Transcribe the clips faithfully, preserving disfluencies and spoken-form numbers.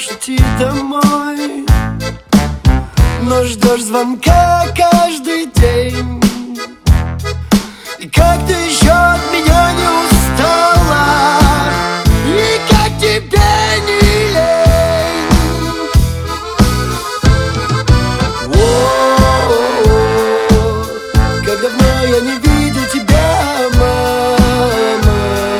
можешь идти домой, но ждешь звонка каждый день. И как ты еще от меня не устала, и как тебе не лень. О-о-о, как давно я не видел тебя, мама.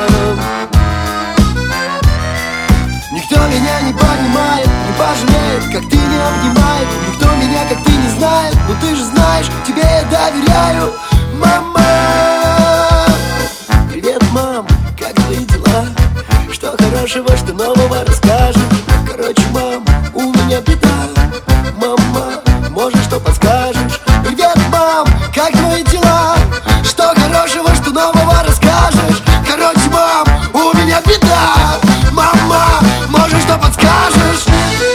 Никто меня не понимает, не пожалеет, как ты не обнимает. Никто меня, как ты, не знает, но ты же знаешь, тебе я доверяю, мама. Привет, мам, как твои дела? Что хорошего, что нового расскажешь? Короче, мам, у меня беда. Мама, может, что подскажешь? Привет, мам, как твои дела? Что хорошего, что нового расскажешь? Короче, мам, у меня беда. Мама, может, что подскажешь?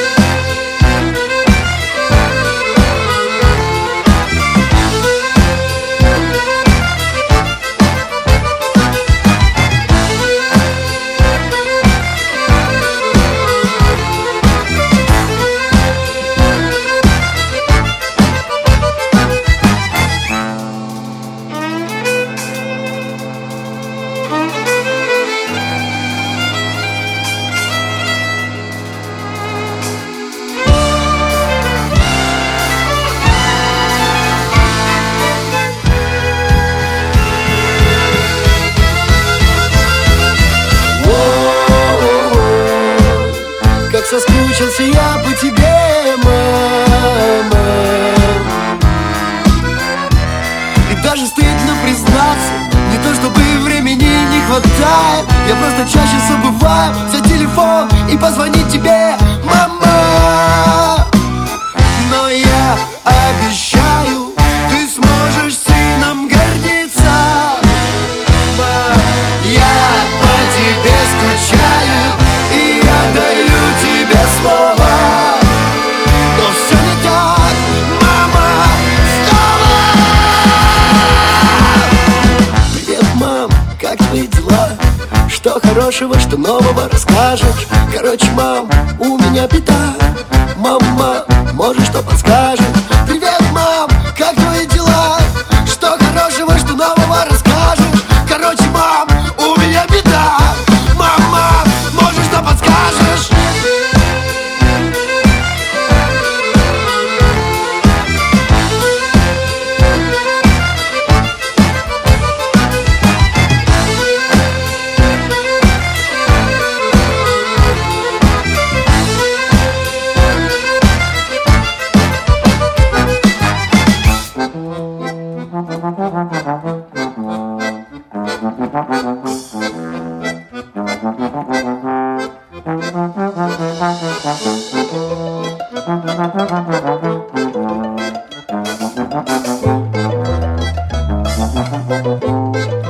Как соскучился я по тебе, мама. И даже стыдно признаться, не то чтобы времени не хватает, я просто чаще забываю взять телефон и позвонить тебе, мама. Но я обещаю, ты сможешь сыном гордиться. Я по тебе скучаю, и я даю тебе слово. Но все не так, мама, снова. Привет, мам, как твои дела? Что хорошего, что нового расскажешь? Короче, мам, у меня беда. Мама, может, что подскажешь? Привет, мам, как твои дела? Что хорошего, что нового расскажешь? Короче, мам, у меня беда. Мама, может, что подскажешь? Thank you.